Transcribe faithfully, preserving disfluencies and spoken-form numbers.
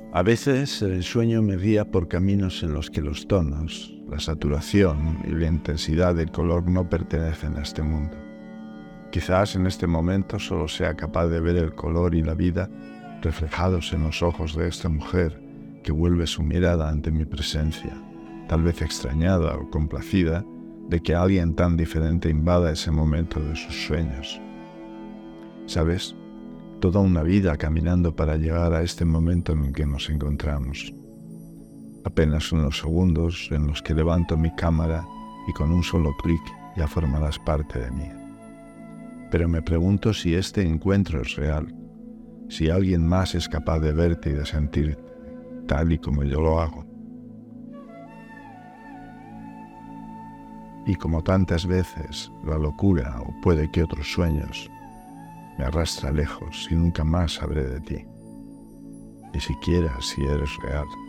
A veces el sueño me guía por caminos en los que los tonos, la saturación y la intensidad del color no pertenecen a este mundo. Quizás en este momento solo sea capaz de ver el color y la vida reflejados en los ojos de esta mujer que vuelve su mirada ante mi presencia, tal vez extrañada o complacida de que alguien tan diferente invada ese momento de sus sueños. ¿Sabes? Toda una vida caminando para llegar a este momento en el que nos encontramos. Apenas unos segundos en los que levanto mi cámara y con un solo clic ya formarás parte de mí. Pero me pregunto si este encuentro es real, si alguien más es capaz de verte y de sentirte, tal y como yo lo hago. Y como tantas veces, la locura, o puede que otros sueños, me arrastra lejos y nunca más sabré de ti, ni siquiera si eres real.